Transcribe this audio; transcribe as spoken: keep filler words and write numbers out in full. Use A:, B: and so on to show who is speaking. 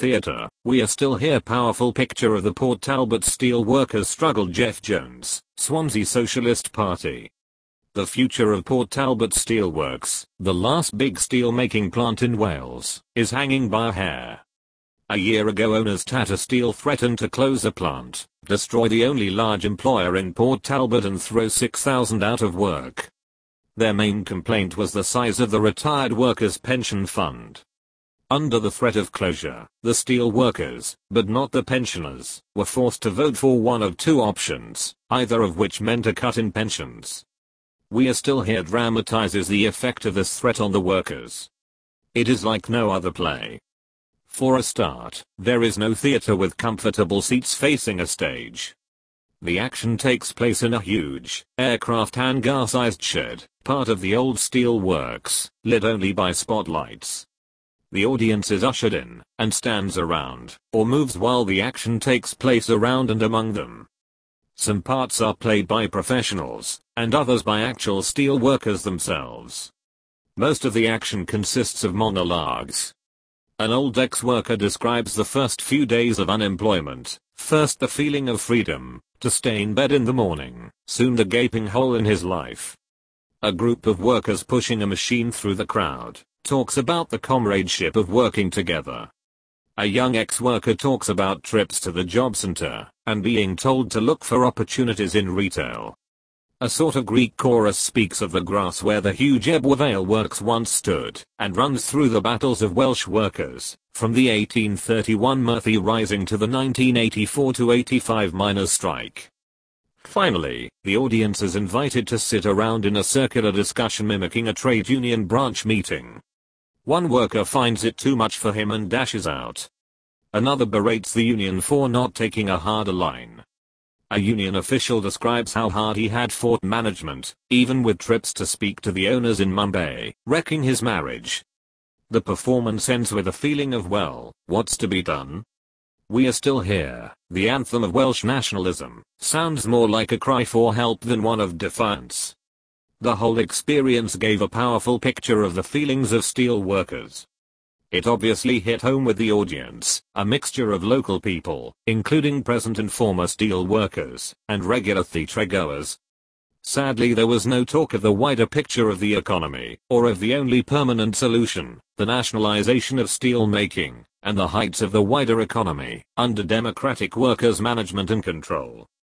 A: theatre, we are still here. Powerful picture of the Port Talbot steel workers struggle. Jeff Jones, Swansea Socialist Party. The future of Port Talbot Steelworks, the last big steel-making plant in Wales, is hanging by a hair. A year ago, owners Tata Steel threatened to close the plant, destroy the only large employer in Port Talbot, and throw six thousand out of work. Their main complaint was the size of the retired workers' pension fund. Under the threat of closure, the steel workers, but not the pensioners, were forced to vote for one of two options, either of which meant a cut in pensions. We Are Still Here dramatizes the effect of this threat on the workers. It is like no other play. For a start, there is no theatre with comfortable seats facing a stage. The action takes place in a huge, aircraft hangar-sized shed, part of the old steel works, lit only by spotlights. The audience is ushered in, and stands around, or moves while the action takes place around and among them. Some parts are played by professionals, and others by actual steel workers themselves. Most of the action consists of monologues. An old ex-worker describes the first few days of unemployment, first the feeling of freedom, to stay in bed in the morning, soon the gaping hole in his life. A group of workers pushing a machine through the crowd, talks about the comradeship of working together. A young ex-worker talks about trips to the job center, and being told to look for opportunities in retail. A sort of Greek chorus speaks of the grass where the huge Ebwa Vale Works once stood, and runs through the battles of Welsh workers, from the eighteen thirty-one Merthyr Rising to the nineteen eighty-four to eighty-five miners' strike. Finally, the audience is invited to sit around in a circular discussion mimicking a trade union branch meeting. One worker finds it too much for him and dashes out. Another berates the union for not taking a harder line. A union official describes how hard he had fought management, even with trips to speak to the owners in Mumbai, wrecking his marriage. The performance ends with a feeling of, well, what's to be done? We Are Still Here, the anthem of Welsh nationalism, sounds more like a cry for help than one of defiance. The whole experience gave a powerful picture of the feelings of steel workers. It obviously hit home with the audience, a mixture of local people, including present and former steel workers, and regular theatregoers. Sadly, there was no talk of the wider picture of the economy, or of the only permanent solution, the nationalization of steel making, and the heights of the wider economy, under democratic workers' management and control.